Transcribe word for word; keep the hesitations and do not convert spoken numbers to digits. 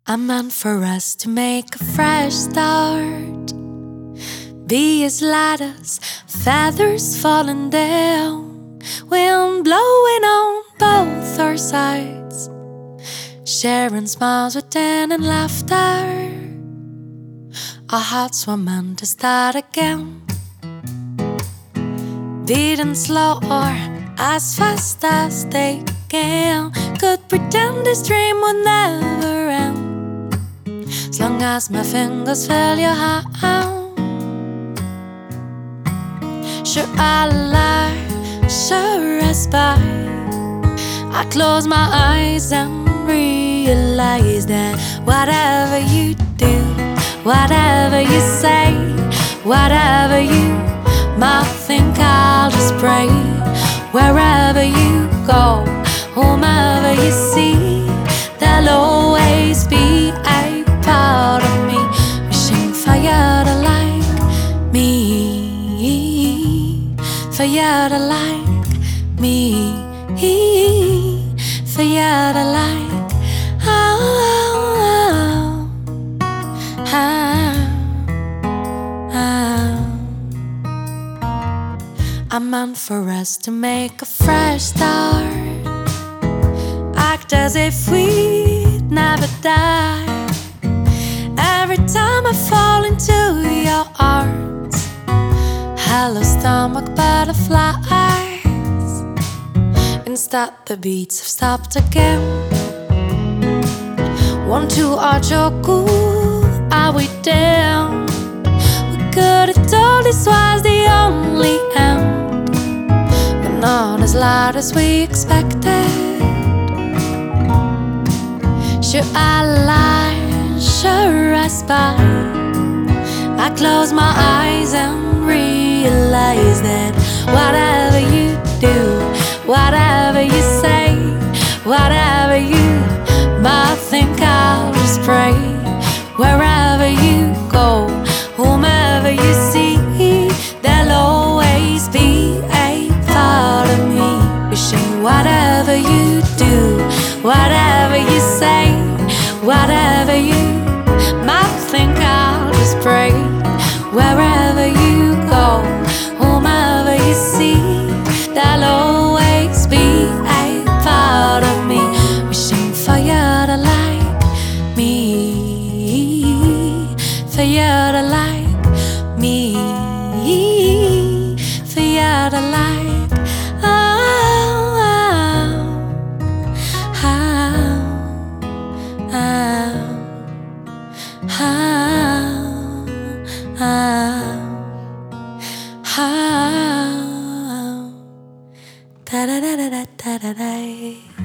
I'm meant for us to make a fresh start. Be as light as feathers falling down, wind blowing on both our sides, sharing smiles within and laughter. Our hearts were meant to start again, beating slow or as fast as they can. Could pretend this dream would never end, as long as my fingers feel your hand. Sure I lie, sure I spy. I close my eyes and realize that whatever you do, whatever you say, whatever you might think, I'll just pray. Wherever you go, whomever you see, there'll always be a part of me wishing for you to like me, for you to like me, for you to like. Oh, oh, oh, oh, oh. I'm meant for us to make a fresh start, act as if we'd never die. Every time I fall into your arms, hello stomach butterflies. Instead the beats have stopped again. One, two, Ojoku, are we down? We could have told this was the only end, but not as loud as we expected. Sure I lie, sure I spy. I close my eyes and realize that whatever you do, whatever you say, whatever you might think, I'll just pray. Wherever you go, whomever you see, there'll always be a part of me wishing whatever you do, whatever you say, whatever you might think, I'll just pray. Wherever you go, whomever you see, there'll always be a part of me wishing for you to like me, for you to like me, for you to like. Oh, oh, oh, oh, oh, oh, oh. Da da da da da da da.